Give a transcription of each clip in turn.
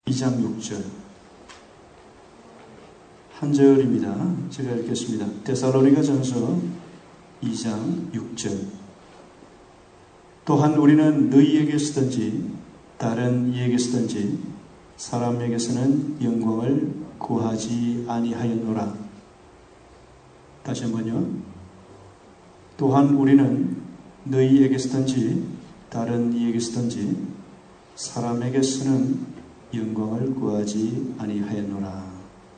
2장 6절 한 절입니다. 제가 읽겠습니다. 데살로니가전서 2장 6절 또한 우리는 너희에게서든지 다른 이에게서든지 사람에게서는 영광을 구하지 아니하였노라. 다시 한번요. 또한 우리는 너희에게서든지 다른 이에게서든지 사람에게서는 영광을 구하지 아니하였노라.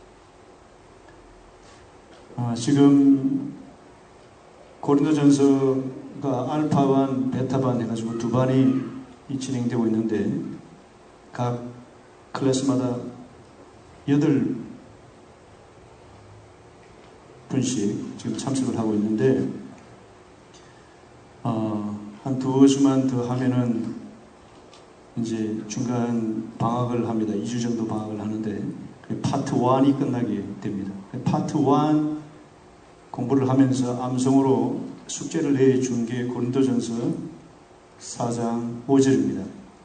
지금 고린도전서가 알파반, 베타반 해가지고 두 반이 진행되고 있는데 각 클래스마다 8분씩 지금 참석을 하고 있는데 한 2주만 더 하면은 이제 중간 방학을 합니다. 2주 정도 방학을 하는데 파트 1이 끝나게 됩니다. 파트 1 공부를 하면서 암송으로 숙제를 내준 게 고린도전서 4장 5절입니다.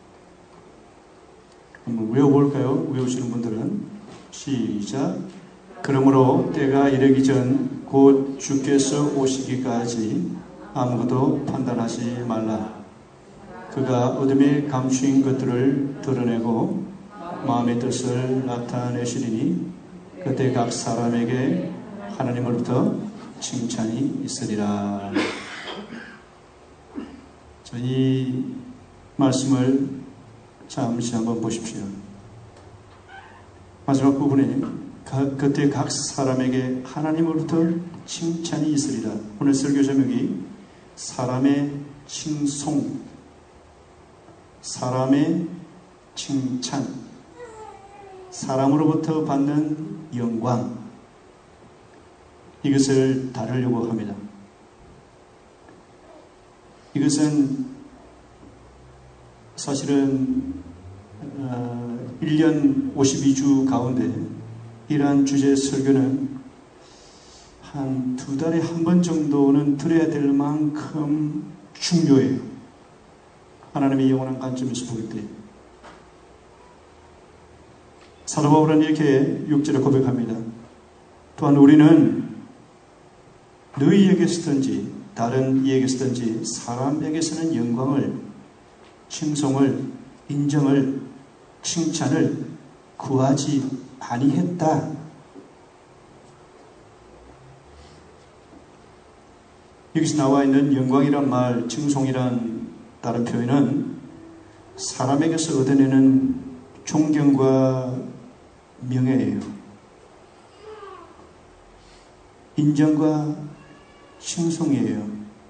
한번 외워볼까요? 외우시는 분들은 시작. 그러므로 때가 이르기 전 곧 주께서 오시기까지 아무것도 판단하지 말라. 그가 어둠에 감추인 것들을 드러내고 마음의 뜻을 나타내시리니 그때 각 사람에게 하나님으로부터 칭찬이 있으리라. 이 말씀을 잠시 한번 보십시오. 마지막 부분에 그때 각 사람에게 하나님으로부터 칭찬이 있으리라. 오늘 설교 제목이 사람의 칭송, 사람의 칭찬, 사람으로부터 받는 영광, 이것을 다루려고 합니다. 이것은 사실은 1년 52주 가운데 이러한 주제의 설교는 한 2달에 한 번 정도는 들어야 될 만큼 중요해요. 하나님의 영원한 관점에서 보기 때. 사도 바울은 이렇게 6절에 고백합니다. 또한 우리는 너희에게서든지 다른 이에게서든지 사람에게서는 영광을, 칭송을, 인정을, 칭찬을 구하지 아니했다. 여기서 나와 있는 영광이란 말, 칭송이란 다른 표현은 사람에게서 얻어내는 존경과 명예예요. 인정과 칭송이에요.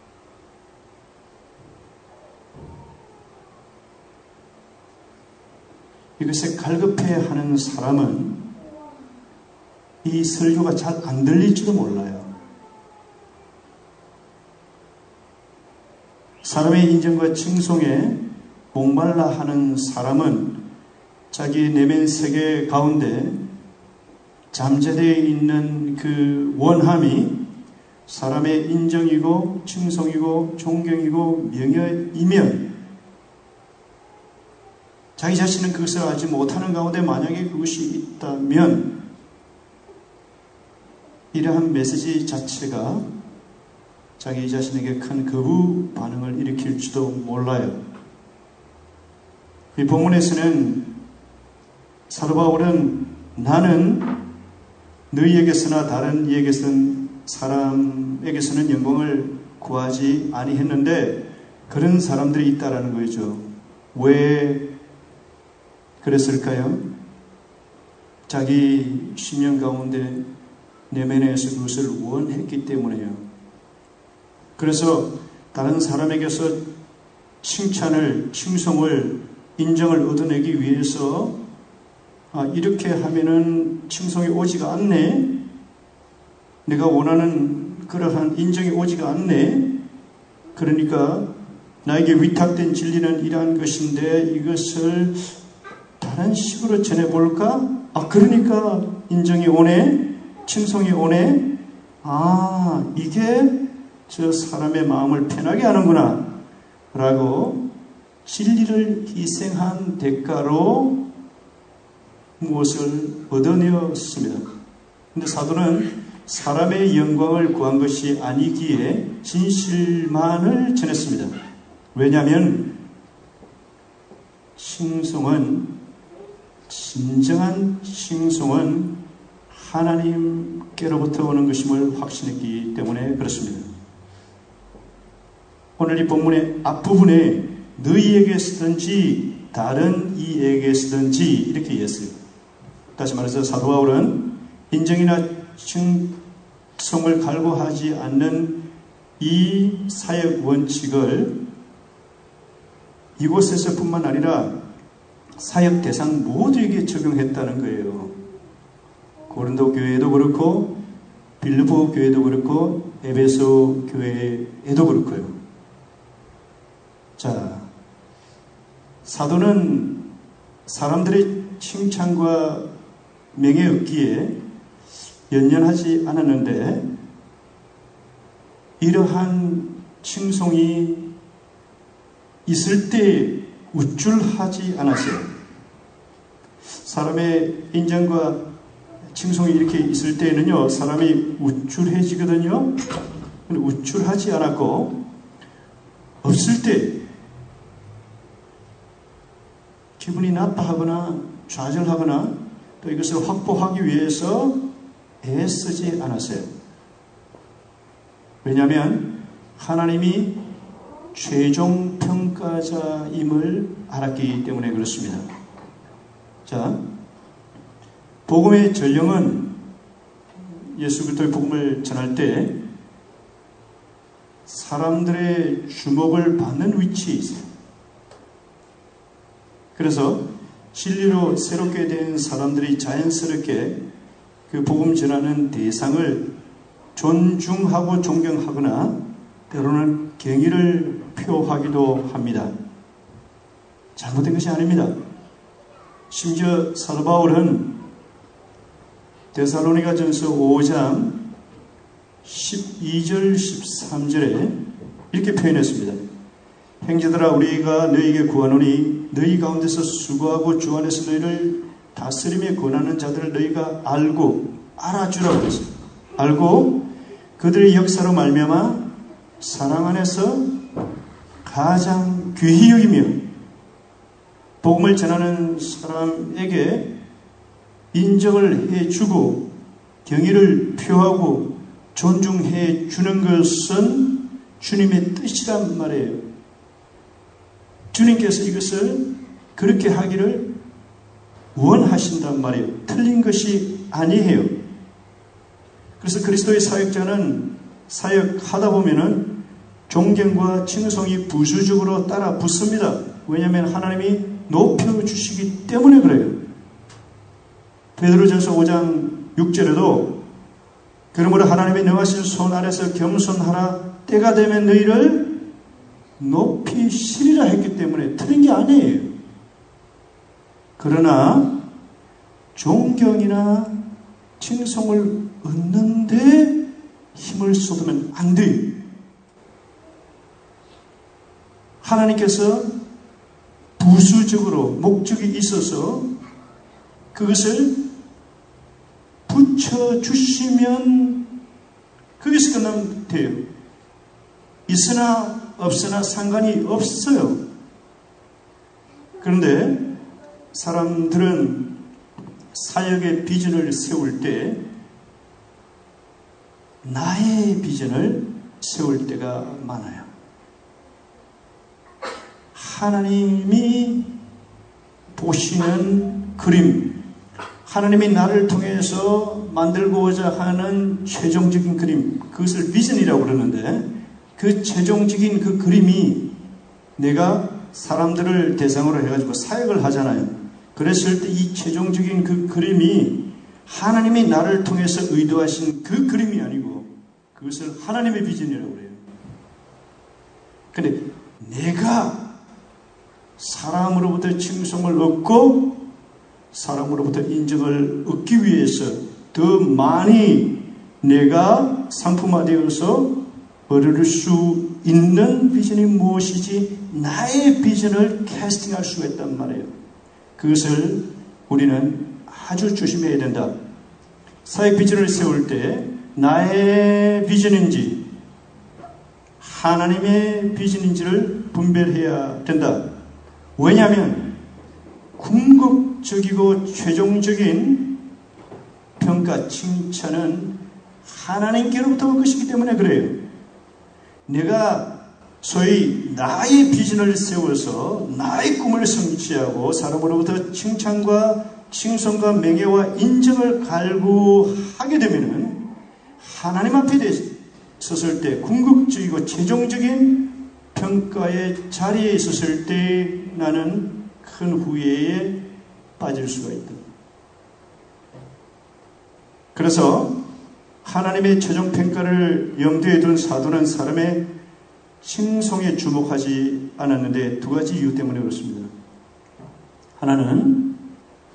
이것에 갈급해하는 사람은 이 설교가 잘 안 들릴지도 몰라요. 사람의 인정과 칭송에 목말라 하는 사람은 자기 내면 세계 가운데 잠재되어 있는 그 원함이 사람의 인정이고 칭송이고 존경이고 명예이면 자기 자신은 그것을 알지 못하는 가운데 만약에 그것이 있다면 이러한 메시지 자체가 자기 자신에게 큰 거부 반응을 일으킬지도 몰라요. 이 본문에서는 사도 바울은 나는 너희에게서나 다른 이에게서는 사람에게서는 영광을 구하지 아니했는데 그런 사람들이 있다라는 거죠. 왜 그랬을까요? 자기 심령 가운데 내면에서 그것을 원했기 때문에요. 그래서 다른 사람에게서 칭찬을, 칭송을, 인정을 얻어내기 위해서 이렇게 하면은 칭송이 오지가 않네. 내가 원하는 그러한 인정이 오지가 않네. 그러니까 나에게 위탁된 진리는 이러한 것인데 이것을 다른 식으로 전해볼까? 그러니까 인정이 오네. 칭송이 오네. 이게 저 사람의 마음을 편하게 하는구나 라고 진리를 희생한 대가로 무엇을 얻어내었습니다. 근데 사도는 사람의 영광을 구한 것이 아니기에 진실만을 전했습니다. 왜냐하면 진정한 칭송은 하나님께로부터 오는 것임을 확신했기 때문에 그렇습니다. 오늘 이 본문의 앞부분에 너희에게 쓰든지 다른 이에게 쓰든지 이렇게 이해했어요. 다시 말해서 사도 바울은 인정이나 칭송을 갈구하지 않는 이 사역 원칙을 이곳에서뿐만 아니라 사역 대상 모두에게 적용했다는 거예요. 고린도 교회에도 그렇고 빌립보 교회도 그렇고 에베소 교회에도 그렇고요. 자, 사도는 사람들의 칭찬과 명예 얻기에 연연하지 않았는데 이러한 칭송이 있을 때 우쭐하지 않았어요. 사람의 인정과 칭송이 이렇게 있을 때에는요, 사람이 우쭐해지거든요. 우쭐하지 않았고, 없을 때 기분이 나빠하거나 좌절하거나 또 이것을 확보하기 위해서 애쓰지 않았어요. 왜냐하면 하나님이 최종 평가자임을 알았기 때문에 그렇습니다. 자, 복음의 전령은 예수 그리스도의 복음을 전할 때 사람들의 주목을 받는 위치에 있어요. 그래서 진리로 새롭게 된 사람들이 자연스럽게 그 복음 전하는 대상을 존중하고 존경하거나 때로는 경의를 표하기도 합니다. 잘못된 것이 아닙니다. 심지어 사도 바울은 데살로니가전서 5장 12절 13절에 이렇게 표현했습니다. 형제들아 우리가 너희에게 구하노니 너희 가운데서 수고하고 주 안에서 너희를 다스림에 권하는 자들을 너희가 알아주라고 했어요. 알고 그들의 역사로 말미암아 사랑 안에서 가장 귀히 여기며 복음을 전하는 사람에게 인정을 해주고 경의를 표하고 존중해 주는 것은 주님의 뜻이란 말이에요. 주님께서 이것을 그렇게 하기를 원하신단 말이에요. 틀린 것이 아니에요. 그래서 그리스도의 사역자는 사역하다 보면은 존경과 칭송이 부수적으로 따라 붙습니다. 왜냐하면 하나님이 높여주시기 때문에 그래요. 베드로전서 5장 6절에도 그러므로 하나님이 능하신 손 아래서 겸손하라 때가 되면 너희를 높이시리라 했기 때문에 틀린 게 아니에요. 그러나 존경이나 칭송을 얻는데 힘을 쏟으면 안 돼요. 하나님께서 부수적으로 목적이 있어서 그것을 붙여주시면 거기서 끝나면 돼요. 있으나 없으나 상관이 없어요. 그런데 사람들은 사역의 비전을 세울 때 나의 비전을 세울 때가 많아요. 하나님이 보시는 그림, 하나님이 나를 통해서 만들고자 하는 최종적인 그림, 그것을 비전이라고 그러는데 그 최종적인 그 그림이 내가 사람들을 대상으로 해가지고 사역을 하잖아요. 그랬을 때 이 최종적인 그 그림이 하나님이 나를 통해서 의도하신 그 그림이 아니고 그것을 하나님의 비전이라고 그래요. 근데 내가 사람으로부터 칭송을 얻고 사람으로부터 인정을 얻기 위해서 더 많이 내가 상품화되어서 얻을 수 있는 비전이 무엇이지 나의 비전을 캐스팅할 수가 있단 말이에요. 그것을 우리는 아주 조심해야 된다. 사역 비전을 세울 때 나의 비전인지 하나님의 비전인지를 분별해야 된다. 왜냐하면 궁극적이고 최종적인 평가, 칭찬은 하나님께로부터 올 것이기 때문에 그래요. 내가 소위 나의 비전을 세워서 나의 꿈을 성취하고 사람으로부터 칭찬과 칭송과 명예와 인정을 갈구하게 되면은 하나님 앞에 섰을 때 궁극적이고 최종적인 평가의 자리에 있었을 때 나는 큰 후회에 빠질 수가 있다. 그래서 하나님의 최종 평가를 염두에 둔 사도는 사람의 칭송에 주목하지 않았는데 두 가지 이유 때문에 그렇습니다. 하나는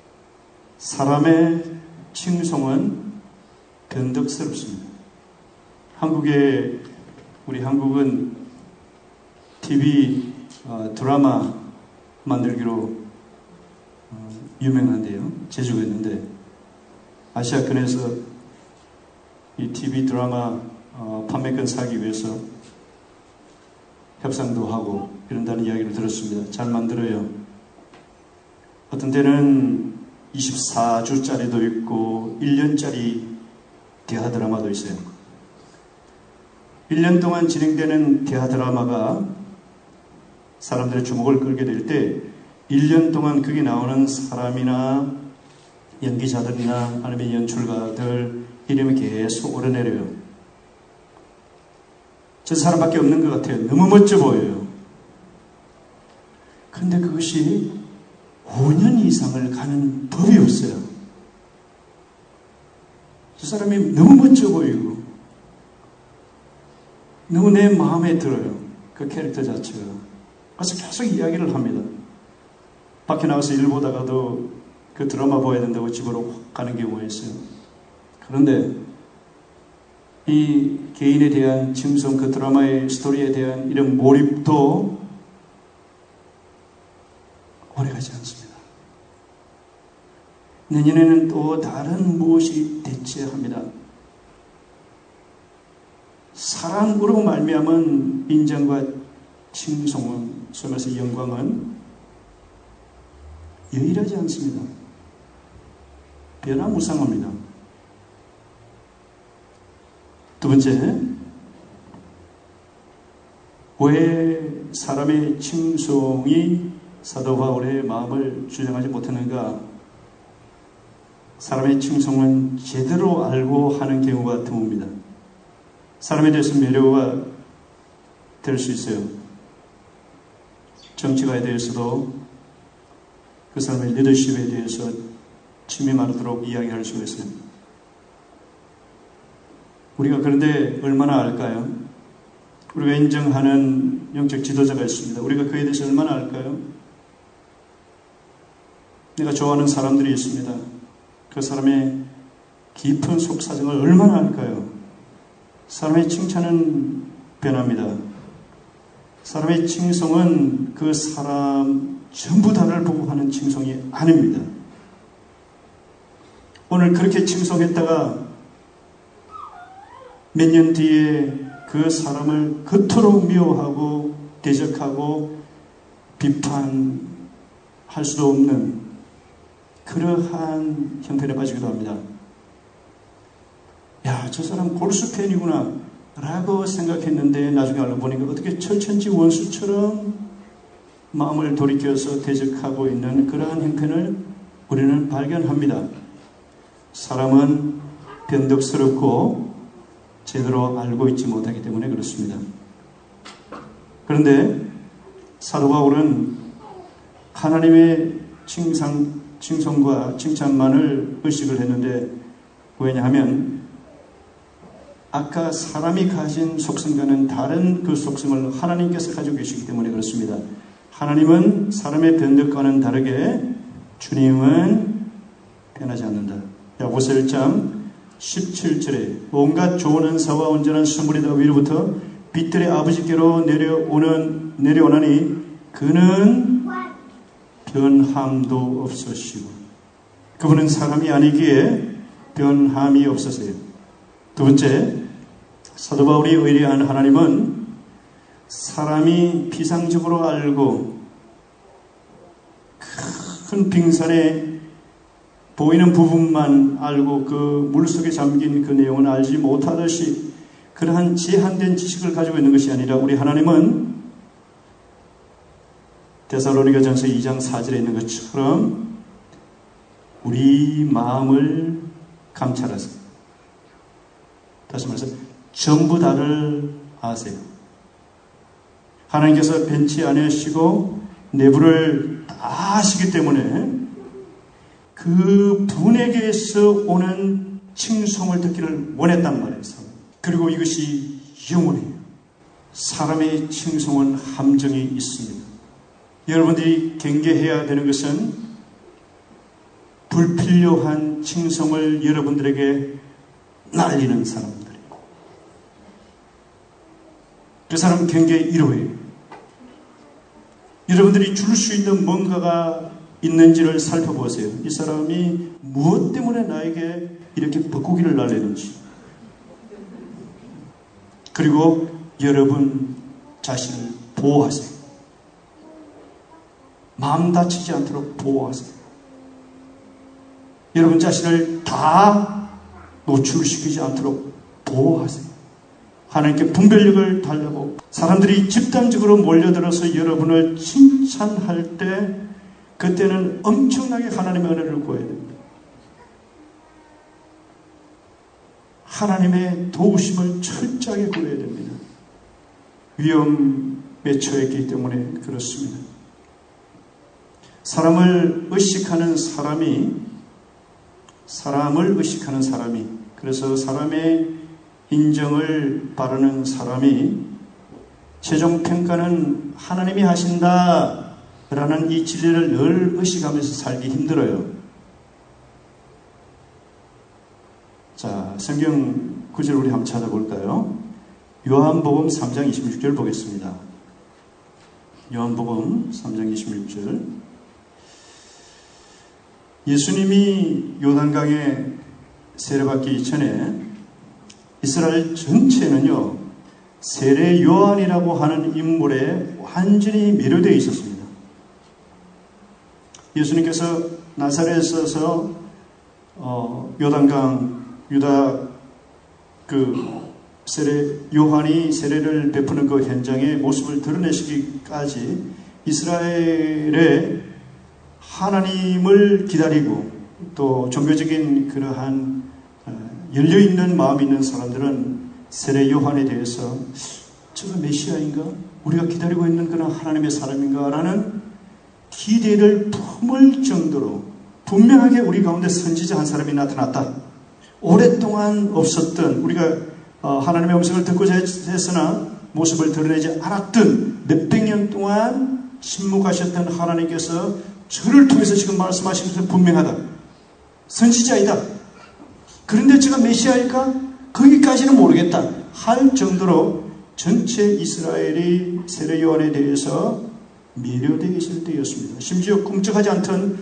사람의 칭송은 변덕스럽습니다. 우리 한국은 TV 드라마 만들기로 유명한데요. 제주가 있는데 아시아권에서 이 TV 드라마 판매권 사기 위해서 협상도 하고 이런다는 이야기를 들었습니다. 잘 만들어요. 어떤 때는 24주짜리도 있고 1년짜리 대하 드라마도 있어요. 1년 동안 진행되는 대하 드라마가 사람들의 주목을 끌게 될 때 1년 동안 거기 나오는 사람이나 연기자들이나 아니면 연출가들 이름이 계속 오르내려요. 저 사람밖에 없는 것 같아요. 너무 멋져 보여요. 그런데 그것이 5년 이상을 가는 법이 없어요. 저 사람이 너무 멋져 보이고 너무 내 마음에 들어요. 그 캐릭터 자체가. 그래서 계속 이야기를 합니다. 밖에 나가서 일 보다가도 그 드라마 봐야 된다고 집으로 가는 경우가 있어요. 그런데 이 개인에 대한 칭송, 그 드라마의 스토리에 대한 이런 몰입도 오래가지 않습니다. 내년에는 또 다른 무엇이 대체합니다. 사랑으로 말미암은 인정과 칭송은, 소위 말해서 영광은 유일하지 않습니다. 변화무쌍합니다. 두 번째, 왜 사람의 칭송이 사도 바울의 마음을 주장하지 못했는가? 사람의 칭송은 제대로 알고 하는 경우가 드뭅니다. 사람에 대해서 매료가 될 수 있어요. 정치가에 대해서도 그 사람의 리더십에 대해서 침이 마르도록 이야기할 수가 있어요. 우리가 그런데 얼마나 알까요? 우리가 인정하는 영적 지도자가 있습니다. 우리가 그에 대해서 얼마나 알까요? 내가 좋아하는 사람들이 있습니다. 그 사람의 깊은 속사정을 얼마나 알까요? 사람의 칭찬은 변합니다. 사람의 칭송은 그 사람 전부 다를 보고 하는 칭송이 아닙니다. 오늘 그렇게 칭송했다가 몇 년 뒤에 그 사람을 그토록 미워하고 대적하고 비판할 수도 없는 그러한 형편에 빠지기도 합니다. 야, 저 사람 골수 팬이구나 라고 생각했는데 나중에 알고 보니까 어떻게 철천지 원수처럼 마음을 돌이켜서 대적하고 있는 그러한 형편을 우리는 발견합니다. 사람은 변덕스럽고 제대로 알고 있지 못하기 때문에 그렇습니다. 그런데 사도 바울은 하나님의 칭송과 칭찬만을 의식을 했는데, 왜냐하면 아까 사람이 가진 속성과는 다른 그 속성을 하나님께서 가지고 계시기 때문에 그렇습니다. 하나님은 사람의 변덕과는 다르게 주님은 변하지 않는다. 야고보서 1장 17절에 온갖 좋은 은사와 온전한 선물이 다 위로부터 빛들의 아버지께로 내려오나니 그는 변함도 없으시고 그분은 사람이 아니기에 변함이 없으세요. 두 번째, 사도 바울이 의뢰한 하나님은 사람이 피상적으로 알고 큰 빙산에 보이는 부분만 알고 그 물속에 잠긴 그 내용은 알지 못하듯이 그러한 제한된 지식을 가지고 있는 것이 아니라 우리 하나님은 데살로니가전서 2장 4절에 있는 것처럼 우리 마음을 감찰하세요. 다시 말해서 전부 다를 아세요. 하나님께서 변치 않으시고 내부를 다 아시기 때문에 그 분에게서 오는 칭송을 듣기를 원했단 말이에요. 그리고 이것이 영원해요. 사람의 칭송은 함정이 있습니다. 여러분들이 경계해야 되는 것은 불필요한 칭송을 여러분들에게 날리는 사람들이에요. 그 사람 경계 1호예요. 여러분들이 줄 수 있는 뭔가가 있는지를 살펴보세요. 이 사람이 무엇 때문에 나에게 이렇게 뻐꾸기를 날리는지. 그리고 여러분 자신을 보호하세요. 마음 다치지 않도록 보호하세요. 여러분 자신을 다 노출시키지 않도록 보호하세요. 하나님께 분별력을 달라고 사람들이 집단적으로 몰려들어서 여러분을 칭찬할 때 그때는 엄청나게 하나님의 은혜를 구해야 됩니다. 하나님의 도우심을 철저하게 구해야 됩니다. 위험에 처했기 때문에 그렇습니다. 사람을 의식하는 사람이 그래서 사람의 인정을 바르는 사람이 최종 평가는 하나님이 하신다 라는 이 진리를 늘 의식하면서 살기 힘들어요. 자, 성경 구절 우리 한번 찾아볼까요? 요한복음 3장 26절 보겠습니다. 요한복음 3장 26절. 예수님이 요단강에 세례받기 전에 이스라엘 전체는요, 세례 요한이라고 하는 인물에 완전히 매료되어 있었습니다. 예수님께서 나사렛에서 요단강 유다 세례 요한이 세례를 베푸는 그 현장의 모습을 드러내시기까지 이스라엘의 하나님을 기다리고 또 종교적인 그러한 열려있는 마음이 있는 사람들은 세례 요한에 대해서 저가 메시아인가? 우리가 기다리고 있는 그런 하나님의 사람인가? 라는 기대를 품을 정도로 분명하게 우리 가운데 선지자 한 사람이 나타났다. 오랫동안 없었던 우리가 하나님의 음성을 듣고자 했으나 모습을 드러내지 않았던 몇백 년 동안 침묵하셨던 하나님께서 저를 통해서 지금 말씀하시는 것은 분명하다. 선지자이다. 그런데 제가 메시아일까? 거기까지는 모르겠다 할 정도로 전체 이스라엘이 세례 요한에 대해서 매료되어 있을 때였습니다. 심지어 꿈쩍하지 않던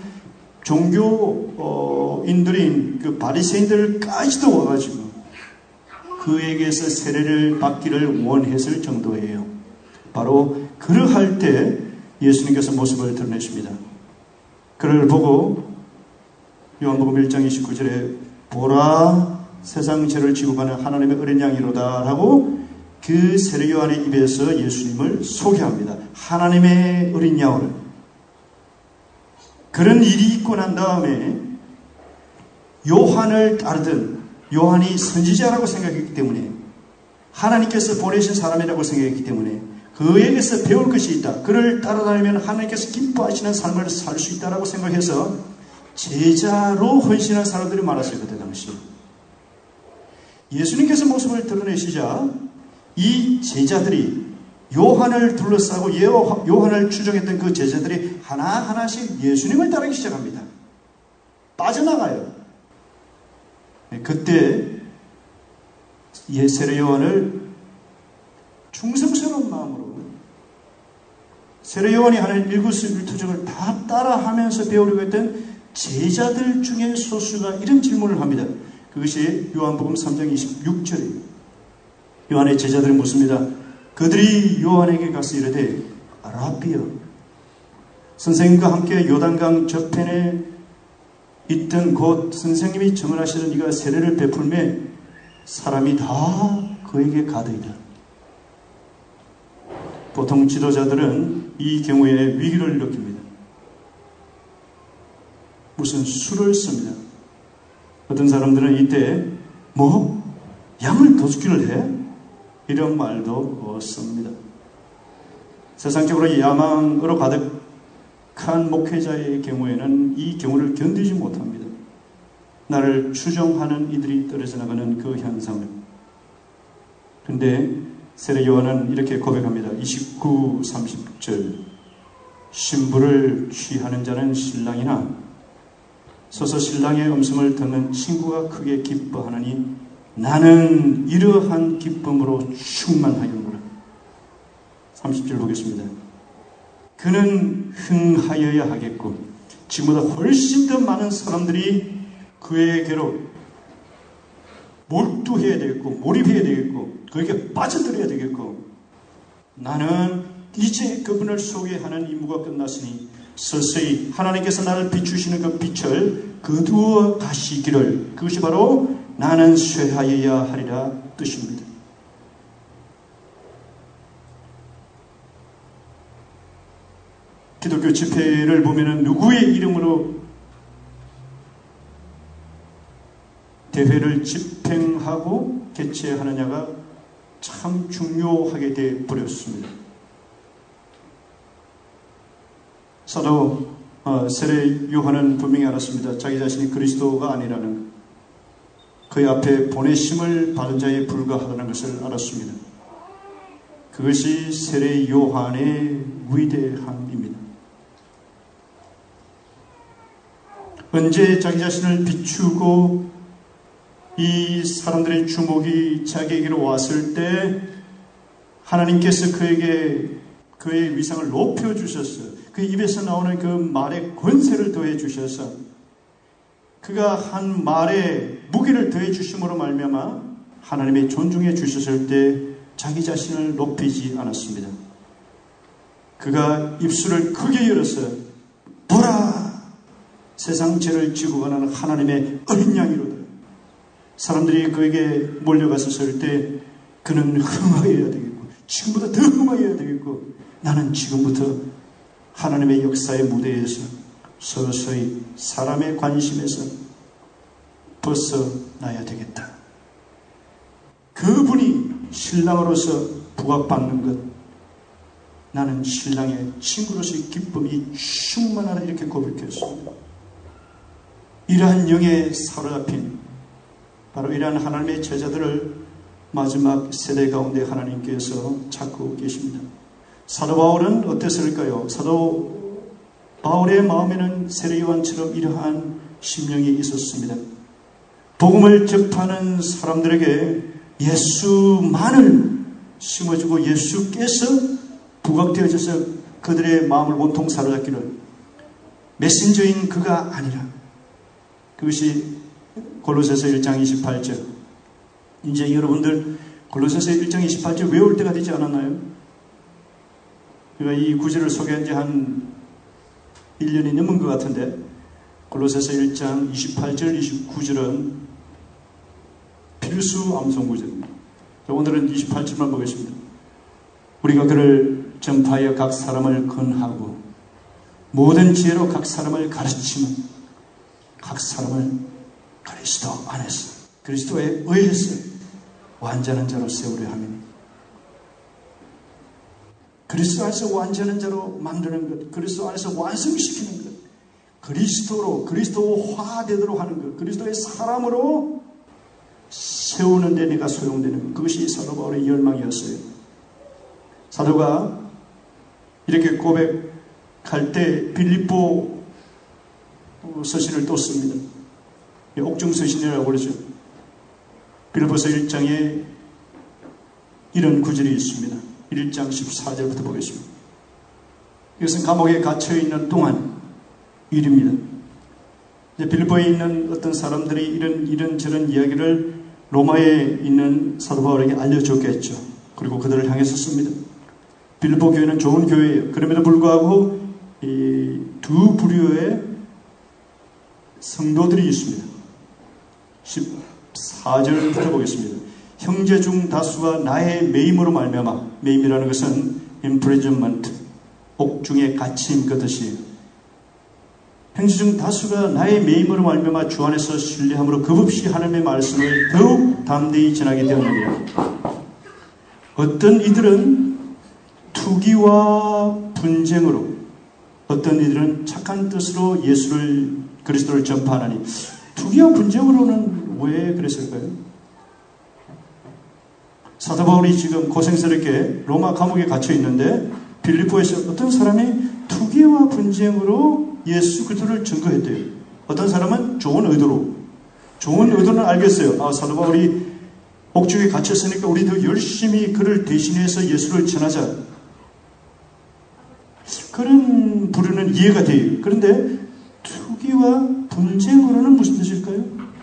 종교인들인 그 바리새인들까지도 와가지고 그에게서 세례를 받기를 원했을 정도예요. 바로 그러할 때 예수님께서 모습을 드러내십니다. 그를 보고 요한복음 1장 29절에 보라 세상 죄를 지고 가는 하나님의 어린 양이로다 라고 그 세례 요한의 입에서 예수님을 소개합니다. 하나님의 어린 양을. 그런 일이 있고 난 다음에 요한을 따르던 요한이 선지자라고 생각했기 때문에 하나님께서 보내신 사람이라고 생각했기 때문에 그에게서 배울 것이 있다. 그를 따라다니면 하나님께서 기뻐하시는 삶을 살 수 있다라고 생각해서 제자로 헌신한 사람들이 많았어요. 그때 당시. 예수님께서 모습을 드러내시자 이 제자들이 요한을 둘러싸고 요한을 추종했던 그 제자들이 하나하나씩 예수님을 따르기 시작합니다. 빠져나가요. 그때 세례 요한을 충성스러운 마음으로 세례 요한이 하는 일거수일투족을 다 따라하면서 배우려고 했던 제자들 중에 소수가 이런 질문을 합니다. 그것이 요한복음 3장 26절이에요. 요한의 제자들이 묻습니다. 그들이 요한에게 가서 이르되 라비여, 선생님과 함께 요단강 저편에 있던 곧 선생님이 증언하시던 이가 세례를 베풀매 사람이 다 그에게 가더이다. 보통 지도자들은 이 경우에 위기를 느낍니다. 무슨 수를 씁니다. 어떤 사람들은 이때 양을 더 죽기를 해? 이런 말도 씁니다. 세상적으로 야망으로 가득한 목회자의 경우에는 이 경우를 견디지 못합니다. 나를 추종하는 이들이 떨어져 나가는 그 현상을. 그런데 세례 요한은 이렇게 고백합니다. 29, 30절. 신부를 취하는 자는 신랑이나 서서 신랑의 음성을 듣는 친구가 크게 기뻐하느니 나는 이러한 기쁨으로 충만하였노라. 30절 보겠습니다. 그는 흥하여야 하겠고 지금보다 훨씬 더 많은 사람들이 그에게로 몰두해야 되겠고 몰입해야 되겠고 그에게 빠져들어야 되겠고 나는 이제 그분을 소개하는 임무가 끝났으니 서서히 하나님께서 나를 비추시는 그 빛을 거두어 가시기를, 그것이 바로 나는 쇠하여야 하리라 뜻입니다. 기독교 집회를 보면은 누구의 이름으로 대회를 집행하고 개최하느냐가 참 중요하게 되어 버렸습니다. 사도 세례 요한은 분명히 알았습니다. 자기 자신이 그리스도가 아니라는, 그의 앞에 보내심을 받은 자에 불과하다는 것을 알았습니다. 그것이 세례 요한의 위대함입니다. 언제 자기 자신을 비추고 이 사람들의 주목이 자기에게로 왔을 때 하나님께서 그에게 그의 위상을 높여주셨어요. 그 입에서 나오는 그 말에 권세를 더해 주셔서 그가 한 말에 무게를 더해 주심으로 말미암아 하나님의 존중해 주셨을 때 자기 자신을 높이지 않았습니다. 그가 입술을 크게 열어서 보라! 세상 죄를 지고 가는 하나님의 어린 양이로다. 사람들이 그에게 몰려갔었을 때 그는 흥하여야 되겠고 지금보다 더 흥하여야 되겠고 나는 지금부터 하나님의 역사의 무대에서 서서히 사람의 관심에서 벗어나야 되겠다. 그분이 신랑으로서 부각받는 것, 나는 신랑의 친구로서의 기쁨이 충만하다, 이렇게 고백했습니다. 이러한 영에 사로잡힌 바로 이러한 하나님의 제자들을 마지막 세대 가운데 하나님께서 찾고 계십니다. 사도 바울은 어땠을까요? 사도 바울의 마음에는 세례 요한처럼 이러한 심령이 있었습니다. 복음을 접하는 사람들에게 예수만을 심어주고 예수께서 부각되어져서 그들의 마음을 온통 사로잡기를, 메신저인 그가 아니라, 그것이 골로새서 1장 28절. 이제 여러분들 골로새서 1장 28절 외울 때가 되지 않았나요? 우리가 이 구절을 소개한 지 한 1년이 넘은 것 같은데, 골로새서 1장 28절, 29절은 필수 암송 구절입니다. 오늘은 28절만 보겠습니다. 우리가 그를 전파하여 각 사람을 권하고 모든 지혜로 각 사람을 가르치면 각 사람을 그리스도 안에서 그리스도에 의해서 완전한 자로 세우려 함이니, 그리스도 안에서 완전한 자로 만드는 것, 그리스도 안에서 완성시키는 것, 그리스도로 그리스도화되도록 하는 것, 그리스도의 사람으로 세우는 데 내가 소용되는 것, 그것이 사도 바울의 열망이었어요. 사도가 이렇게 고백할 때 빌립보 서신을 또 씁니다. 옥중 서신이라고 그러죠. 빌립보서 1장에 이런 구절이 있습니다. 1장 14절부터 보겠습니다. 이것은 감옥에 갇혀있는 동안 일입니다. 빌립보에 있는 어떤 사람들이 이런저런 이야기를 로마에 있는 사도 바울에게 알려줬겠죠. 그리고 그들을 향해서 씁니다. 빌립보 교회는 좋은 교회예요. 그럼에도 불구하고 이 두 부류의 성도들이 있습니다. 14절부터 보겠습니다. 형제 중 다수가 나의 매임으로 말미암아, 매임이라는 것은 imprisonment, 옥중에 갇힘 그 뜻이에요. 형제 중 다수가 나의 매임으로 말미암아 주 안에서 신뢰함으로 겁없이 하나님의 말씀을 더욱 담대히 전하게 되었느니라. 어떤 이들은 투기와 분쟁으로, 어떤 이들은 착한 뜻으로 그리스도를 전파하나니, 투기와 분쟁으로는 왜 그랬을까요? 사도 바울이 지금 고생스럽게 로마 감옥에 갇혀 있는데 빌립보에서 어떤 사람이 투기와 분쟁으로 예수 그리스도를 증거했대요. 어떤 사람은 좋은 의도는 알겠어요. 사도 바울이 옥중에 갇혔으니까 우리도 열심히 그를 대신해서 예수를 전하자. 그런 부류는 이해가 돼요. 그런데 투기와 분쟁으로는 무슨 뜻일까요?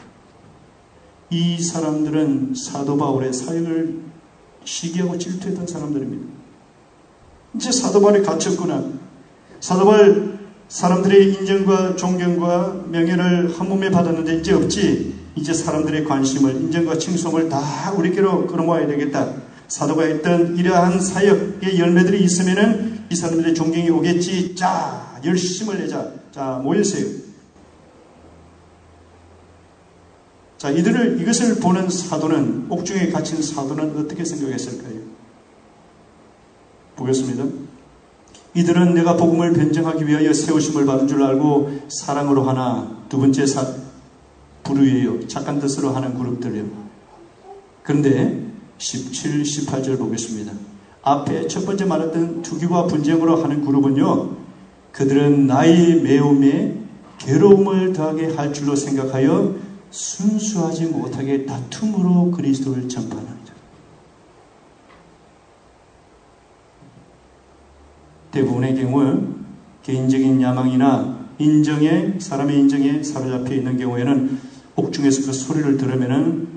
이 사람들은 사도 바울의 사역을 시기하고 질투했던 사람들입니다. 이제 사도 바울이 갇혔구나. 사도 바울 사람들의 인정과 존경과 명예를 한 몸에 받았는데 이제 없지. 이제 사람들의 관심을, 인정과 칭송을 다 우리께로 끌어모아야 되겠다. 사도가 했던 이러한 사역의 열매들이 있으면은 이 사람들의 존경이 오겠지. 자, 열심을 내자. 자, 모이세요. 자, 이것을 보는 사도는, 옥중에 갇힌 사도는 어떻게 생각했을까요? 보겠습니다. 이들은 내가 복음을 변증하기 위하여 세우심을 받은 줄 알고 사랑으로 하나, 두 번째 부류예요. 착한 뜻으로 하는 그룹들이에요. 그런데 17, 18절 보겠습니다. 앞에 첫 번째 말했던 투기와 분쟁으로 하는 그룹은요, 그들은 나의 매움에 괴로움을 더하게 할 줄로 생각하여 순수하지 못하게 다툼으로 그리스도를 전파하는 자. 대부분의 경우 개인적인 야망이나 사람의 인정에 사로잡혀 있는 경우에는 옥중에서 그 소리를 들으면은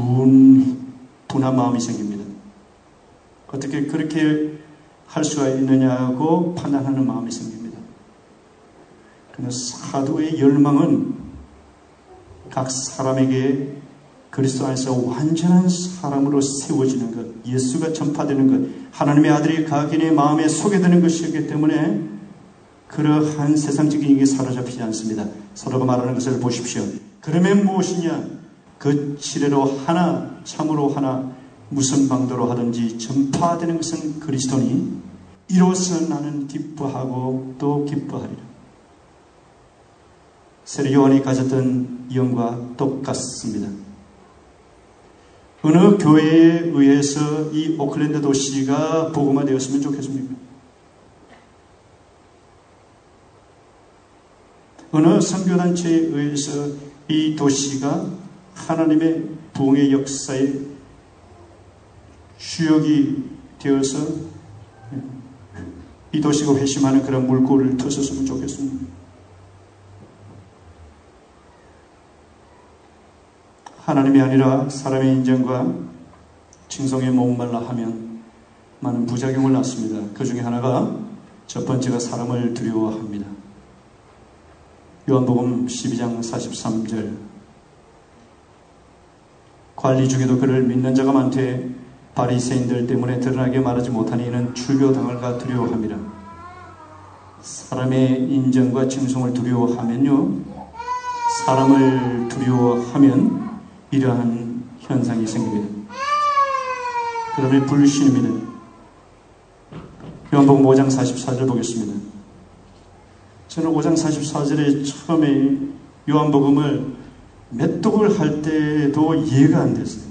분한 마음이 생깁니다. 어떻게 그렇게 할 수가 있느냐고 판단하는 마음이 생깁니다. 그러나 사도의 열망은 각 사람에게 그리스도 안에서 완전한 사람으로 세워지는 것, 예수가 전파되는 것, 하나님의 아들이 각인의 마음에 소개되는 것이기 때문에 그러한 세상적인 일에 사로잡히지 않습니다. 사도가 말하는 것을 보십시오. 그러면 무엇이냐? 그 지뢰로 하나, 참으로 하나, 무슨 방도로 하든지 전파되는 것은 그리스도니 이로써 나는 기뻐하고 또 기뻐하리라. 세례 요한이 가졌던 영과 똑같습니다. 어느 교회에 의해서 이 오클랜드 도시가 복음화되었으면 좋겠습니까? 어느 선교단체에 의해서 이 도시가 하나님의 부흥의 역사에 주역이 되어서 이 도시가 회심하는 그런 물꼬를 터졌으면 좋겠습니다. 하나님이 아니라 사람의 인정과 칭송에 목말라 하면 많은 부작용을 낳습니다. 그 중에 하나가 첫 번째가 사람을 두려워합니다. 요한복음 12장 43절 관리 중에도 그를 믿는 자가 많되 바리새인들 때문에 드러나게 말하지 못하니 이는 출교당할까 두려워합니다. 사람의 인정과 칭송을 두려워하면요, 사람을 두려워하면 이러한 현상이 생깁니다. 그 다음에 불신입니다. 요한복음 5장 44절 보겠습니다. 저는 5장 44절에 처음에 요한복음을 맷독을 할 때도 이해가 안 됐어요.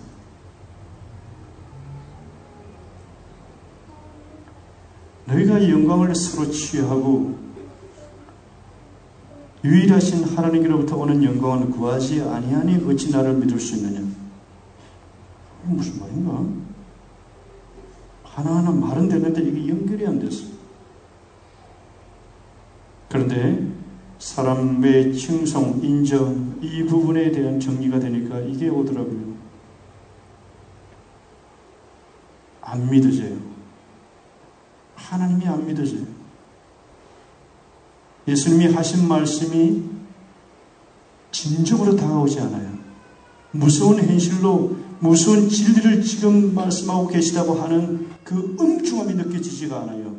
너희가 영광을 서로 취하고 유일하신 하나님께로부터 오는 영광을 구하지 아니하니 어찌 나를 믿을 수 있느냐? 무슨 말인가? 하나하나 말은 되는데 이게 연결이 안 됐어요. 그런데 사람의 칭송, 인정, 이 부분에 대한 정리가 되니까 이게 오더라고요. 안 믿어져요. 하나님이 안 믿어져요. 예수님이 하신 말씀이 진정으로 다가오지 않아요. 무서운 현실로, 무서운 진리를 지금 말씀하고 계시다고 하는 그 엄중함이 느껴지지가 않아요.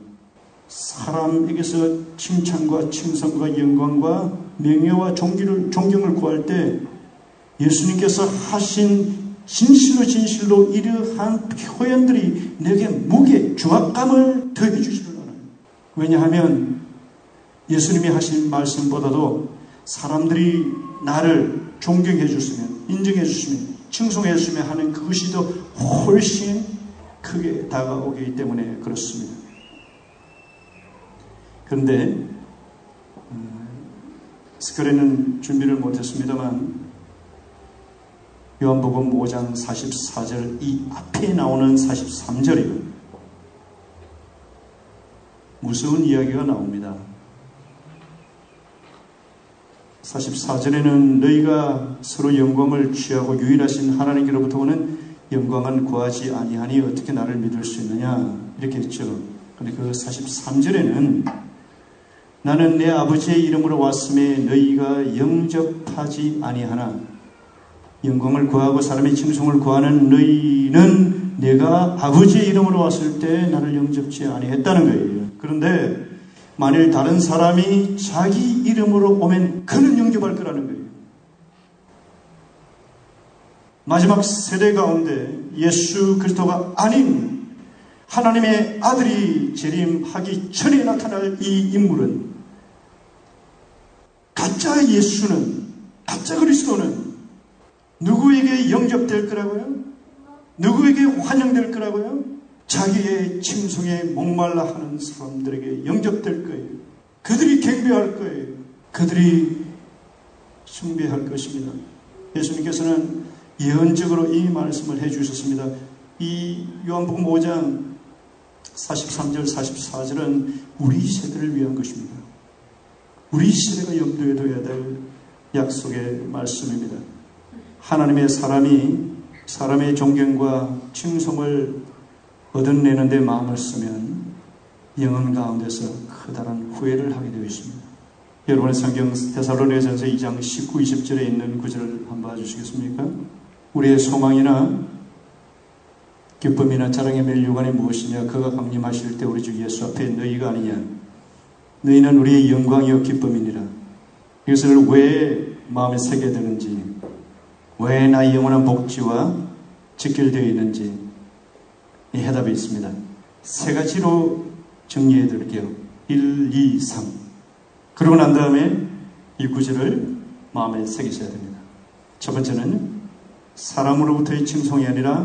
사람에게서 칭찬과 칭송과 영광과 명예와 존경을 구할 때 예수님께서 하신 진실로 이러한 표현들이 내게 무게, 중압감을 더해 주지를 않아요. 왜냐하면 예수님이 하신 말씀보다도 사람들이 나를 존경해 줬으면, 인정해 줬으면, 칭송해 줬으면 하는 그것이 더 훨씬 크게 다가오기 때문에 그렇습니다. 그런데 스크린은 준비를 못했습니다만 요한복음 5장 44절 이 앞에 나오는 43절이요. 무서운 이야기가 나옵니다. 44절에는 너희가 서로 영광을 취하고 유일하신 하나님께로부터 오는 영광은 구하지 아니하니 어떻게 나를 믿을 수 있느냐 이렇게 했죠. 그런데 그 43절에는 나는 내 아버지의 이름으로 왔음에 너희가 영접하지 아니하나 영광을 구하고 사람의 칭송을 구하는 너희는 내가 아버지의 이름으로 왔을 때 나를 영접지 아니했다는 거예요. 그런데 만일 다른 사람이 자기 이름으로 오면 그는 영접할 거라는 거예요. 마지막 세대 가운데 예수 그리스도가 아닌 하나님의 아들이 재림하기 전에 나타날 이 인물은 가짜 예수는, 가짜 그리스도는 누구에게 영접될 거라고요? 누구에게 환영될 거라고요? 자기의 칭송에 목말라 하는 사람들에게 영접될 거예요. 그들이 경배할 거예요. 그들이 숭배할 것입니다. 예수님께서는 예언적으로 이 말씀을 해주셨습니다. 이 요한복음 5장 43절 44절은 우리 세대를 위한 것입니다. 우리 시대가 염두에 둬야 될 약속의 말씀입니다. 하나님의 사람이 사람의 존경과 칭송을 얻어내는 데 마음을 쓰면 영혼 가운데서 커다란 후회를 하게 되어 있습니다. 여러분의 성경 데살로니가전서 2장 19, 20절에 있는 구절을 한번 봐주시겠습니까? 우리의 소망이나 기쁨이나 자랑의 멸류관이 무엇이냐? 그가 강림하실 때 우리 주 예수 앞에 너희가 아니냐? 너희는 우리의 영광이요 기쁨이니라. 이것을 왜 마음에 새게 되는지, 왜 나의 영원한 복지와 직결되어 있는지 이 해답이 있습니다. 세 가지로 정리해 드릴게요. 1, 2, 3. 그러고 난 다음에 이 구절을 마음에 새기셔야 됩니다. 첫 번째는 사람으로부터의 칭송이 아니라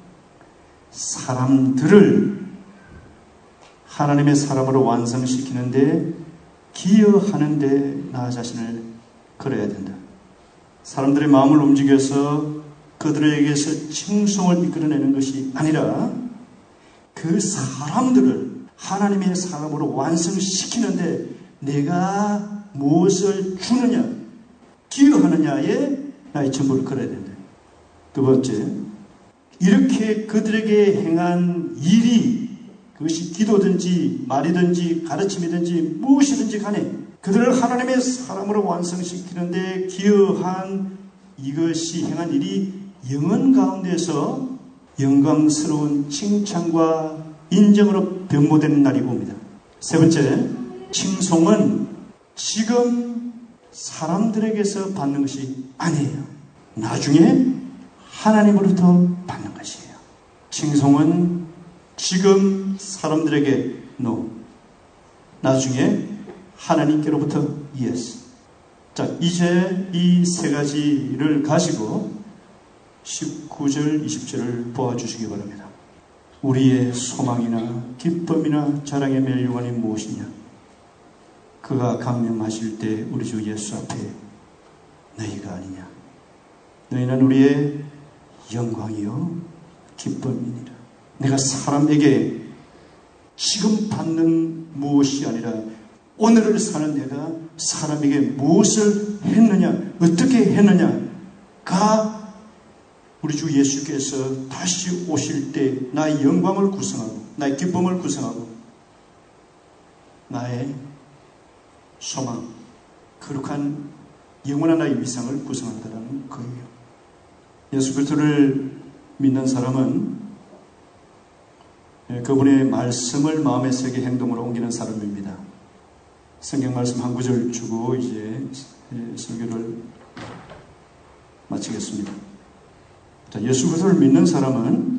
사람들을 하나님의 사람으로 완성시키는데 기여하는데 나 자신을 걸어야 된다. 사람들의 마음을 움직여서 그들에게서 칭송을 이끌어내는 것이 아니라 그 사람들을 하나님의 사람으로 완성시키는데 내가 무엇을 주느냐, 기여하느냐에 나의 전부를 걸어야 된다. 두 번째, 이렇게 그들에게 행한 일이 그것이 기도든지 말이든지 가르침이든지 무엇이든지 간에 그들을 하나님의 사람으로 완성시키는데 기여한 이것이 행한 일이 영혼 가운데서 영광스러운 칭찬과 인정으로 변모되는 날이 옵니다. 세 번째, 칭송은 지금 사람들에게서 받는 것이 아니에요. 나중에 하나님으로부터 받는 것이에요. 칭송은 지금 사람들에게 no, 나중에 하나님께로부터 yes. 자, 이제 이 세 가지를 가지고 19절, 20절을 보아주시기 바랍니다. 우리의 소망이나 기쁨이나 자랑의 멸류관이 무엇이냐? 그가 강림하실 때 우리 주 예수 앞에 너희가 아니냐? 너희는 우리의 영광이요 기쁨이니라. 내가 사람에게 지금 받는 무엇이 아니라 오늘을 사는 내가 사람에게 무엇을 했느냐, 어떻게 했느냐가 우리 주 예수께서 다시 오실 때 나의 영광을 구성하고 나의 기쁨을 구성하고 나의 소망, 거룩한 영원한 나의 위상을 구성한다는 거예요. 예수 그리스도를 믿는 사람은 그분의 말씀을 마음에 새겨 행동으로 옮기는 사람입니다. 성경 말씀 한 구절 주고 이제 설교를 마치겠습니다. 자, 예수 그리스도를 믿는 사람은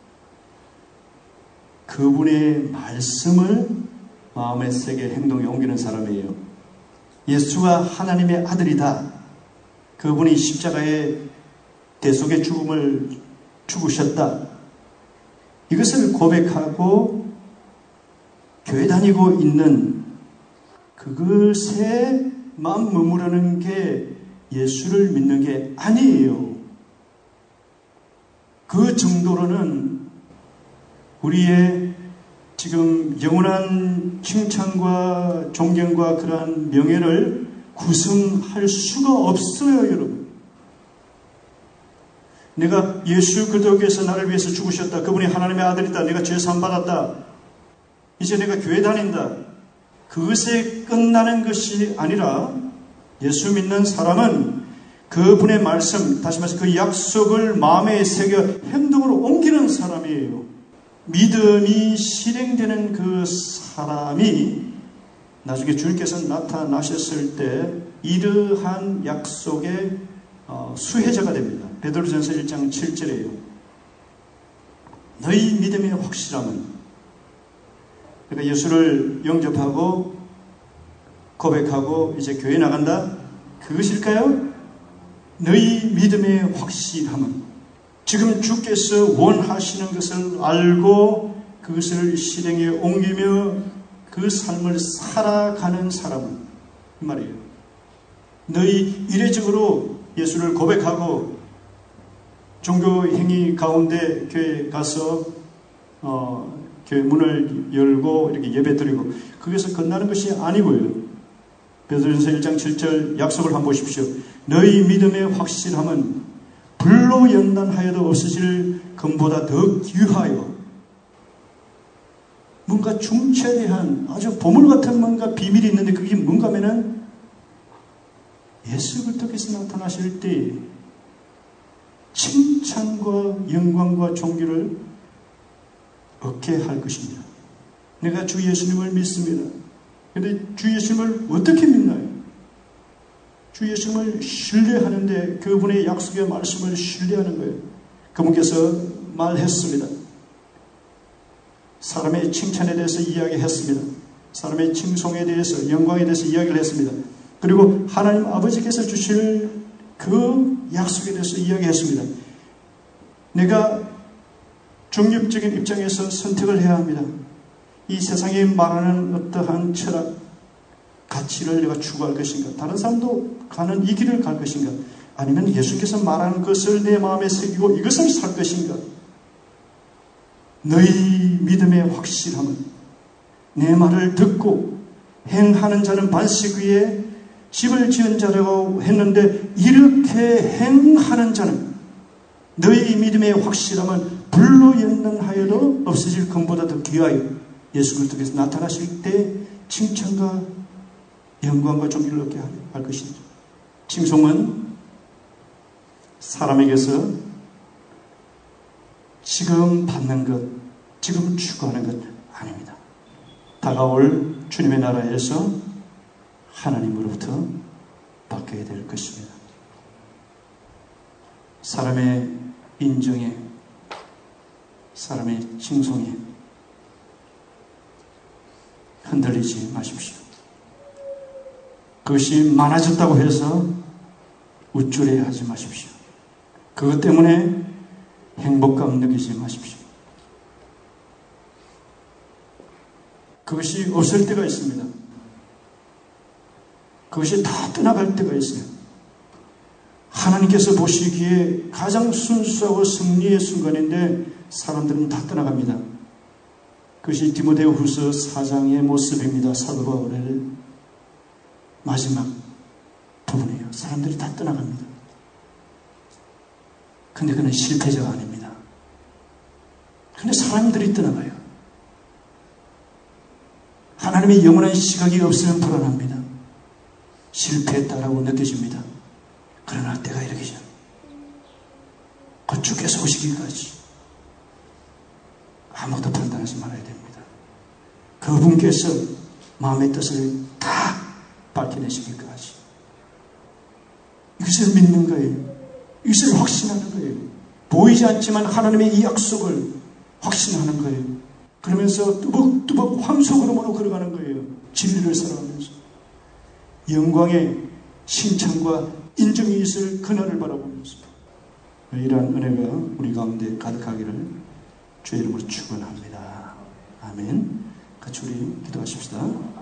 그분의 말씀을 마음에 새겨 행동에 옮기는 사람이에요. 예수가 하나님의 아들이다. 그분이 십자가의 대속의 죽음을 죽으셨다. 이것을 고백하고 교회 다니고 있는 그것에 마음 머무르는 게 예수를 믿는 게 아니에요. 그 정도로는 우리의 지금 영원한 칭찬과 존경과 그러한 명예를 구성할 수가 없어요, 여러분. 내가 예수 그리스도께서 나를 위해서 죽으셨다. 그분이 하나님의 아들이다. 내가 죄 사함 받았다. 이제 내가 교회 다닌다. 그것에 끝나는 것이 아니라 예수 믿는 사람은 그분의 말씀, 다시 말해서 그 약속을 마음에 새겨 행동으로 옮기는 사람이에요. 믿음이 실행되는 그 사람이 나중에 주님께서 나타나셨을 때 이러한 약속의 수혜자가 됩니다. 베드로전서 1장 7절이에요. 너희 믿음의 확실함은, 그러니까 예수를 영접하고 고백하고 이제 교회 나간다? 그것일까요? 너희 믿음의 확실함은, 지금 주께서 원하시는 것을 알고 그것을 실행에 옮기며 그 삶을 살아가는 사람은, 이 말이에요. 너희 이례적으로 예수를 고백하고 종교 행위 가운데 교회에 가서 교회 문을 열고 이렇게 예배 드리고 거기서 끝나는 것이 아니고요. 베드로전서 1장 7절 약속을 한번 보십시오. 너희 믿음의 확실함은 불로 연단하여도 없어질 금보다 더 귀하여, 뭔가 중차대한 아주 보물 같은 뭔가 비밀이 있는데 그게 뭔가 하면은 예수 그리스도께서 나타나실 때 칭찬과 영광과 존귀를 얻게 할 것입니다. 내가 주 예수님을 믿습니다. 그런데 주 예수님을 어떻게 믿나요? 주 예수님을 신뢰하는데 그분의 약속의 말씀을 신뢰하는 거예요. 그분께서 말했습니다. 사람의 칭찬에 대해서 이야기했습니다. 사람의 칭송에 대해서, 영광에 대해서 이야기를 했습니다. 그리고 하나님 아버지께서 주실 그 약속에 대해서 이야기했습니다. 내가 중립적인 입장에서 선택을 해야 합니다. 이 세상에 말하는 어떠한 철학, 가치를 내가 추구할 것인가? 다른 사람도 가는 이 길을 갈 것인가? 아니면 예수께서 말하는 것을 내 마음에 새기고 이것을 살 것인가? 너희 믿음의 확실함은, 내 말을 듣고 행하는 자는 반석 위에 집을 지은 자라고 했는데 이렇게 행하는 자는, 너희 믿음의 확실함은 불로 연단하여도 없어질 금보다 더 귀하여 예수 그리스도께서 나타나실 때 칭찬과 영광과 존귀를 얻게 할 것입니다. 칭송은 사람에게서 지금 받는 것, 지금 추구하는 것 아닙니다. 다가올 주님의 나라에서 하나님으로부터 받게 될 것입니다. 사람의 인정에, 사람의 칭송에 흔들리지 마십시오. 그것이 많아졌다고 해서 우쭐해 하지 마십시오. 그것 때문에 행복감 느끼지 마십시오. 그것이 없을 때가 있습니다. 그것이 다 떠나갈 때가 있어요. 하나님께서 보시기에 가장 순수하고 승리의 순간인데 사람들은 다 떠나갑니다. 그것이 디모데후서 4장의 모습입니다. 사도 바울의 마지막 부분이에요. 사람들이 다 떠나갑니다. 근데 그는 실패자가 아닙니다. 근데 사람들이 떠나가요. 하나님의 영원한 시각이 없으면 불안합니다. 실패했다라고 느껴집니다. 그러나 때가 이르기 전, 곧 주께서 오시기까지 아무도 판단하지 말아야 됩니다. 그분께서 마음의 뜻을 다 밝혀내시기까지 이것을 믿는 거예요. 이것을 확신하는 거예요. 보이지 않지만 하나님의 이 약속을 확신하는 거예요. 그러면서 뚜벅뚜벅 황속으로 걸어가는 거예요. 진리를 살아가면서 영광의 칭찬과 인정이 있을 그날을 바라보면서 이러한 은혜가 우리 가운데 가득하기를 주의 이름으로 축원합니다. 아멘. 같이 우리 기도하십시다.